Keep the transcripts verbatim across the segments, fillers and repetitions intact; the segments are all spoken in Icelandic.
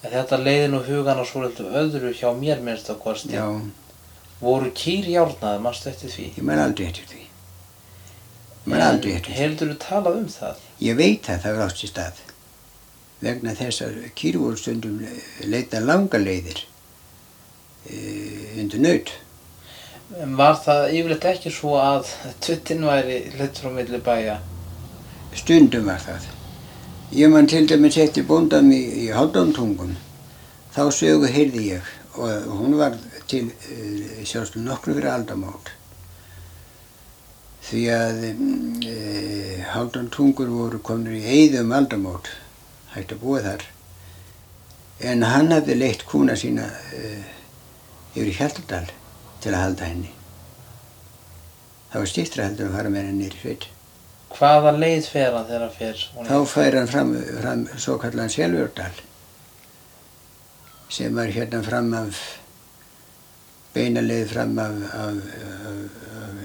Þetta leiði nú hugan á svolítið öðru hjá mér minnst að kosti. Já. Voru kýr járnaðar, manstu eftir því? Ég man aldrei eftir því. Ég man aldrei eftir því. Heldurðu talað um það? Ég veit að það var átt sér stað. Vegna þess að kýr voru stundum leita langa leiðir e, undir naut. Var það yfirleitt ekki svo að tvittin væri leitt frá milli bæja? Stundum var það. Ég man til dæmis eftir bóndan í, í Hálfdánatungum. Þá sögu heyrði ég og hún var til e, sjálfsög nokkru fyrir aldamót. Því að e, Hálfdánatungur voru komnir í eyði um aldamót, hægt að búa þar. En hann hafði leitt kúna sína e, yfir í Hjaltadal til að halda henni. Það var styttra heldur að fara með henni niður í sveit. Hvaða leið fer hann þegar hann fer? Þá fær hann fram, fram svo kallan Selvjördal, sem var hérna fram af, beina leið fram af, af, af,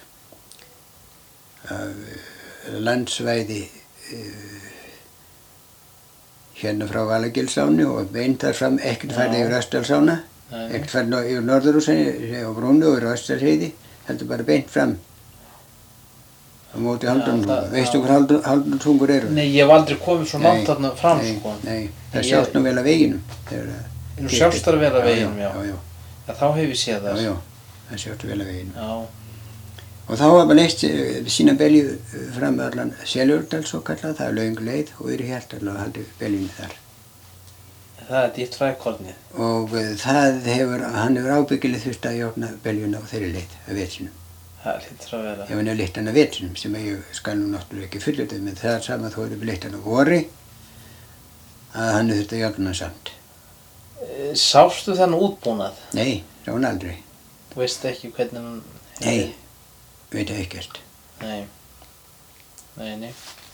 af, af landsvæði uh, hérna frá Valagilsáni og beint þar fram, ekkert farið yfir Östalsána, ekkert farið yfir Norðurhúsinu og Brúnu og yfir Östalsheiði, heldur bara beint fram. Á móti Hálfdánatungur. Veistu hver Hálfdánatungur eru? Nei, ég hef aldrei komið svo langt þarna fram, nei, sko. Nei, það sjást nú vel að veginum. Nú sjást það vel að veginum, já. Já, já. Já, þá hef ég séð það. Já, já, það sjást vel að veginum. Já. Og þá var bara leitt sína belju fram allan Selvjördal, svo kallað, það er löng leið og yfir í Hjaltadal og haldið beljunni þar. Það er dýrt frækornið. Og það hefur, hann hefur ábyggilega þurft að járna beljuna á þeirri leið, að vetsinum. Það hlýtur að vera. Ef hann hefur leitt hann að vetsinum, sem ég skal nú náttúrulega ekki fullutið, menn það er sama þó hefur leitt hann að vori, að hann hefur þurft að járna hann samt. Sástu þennan útbúnað? Nei, sá hann aldrei. Þú veist ekki hvernig hann... Nei, veit ég ekkert. Nei. Nei, nei.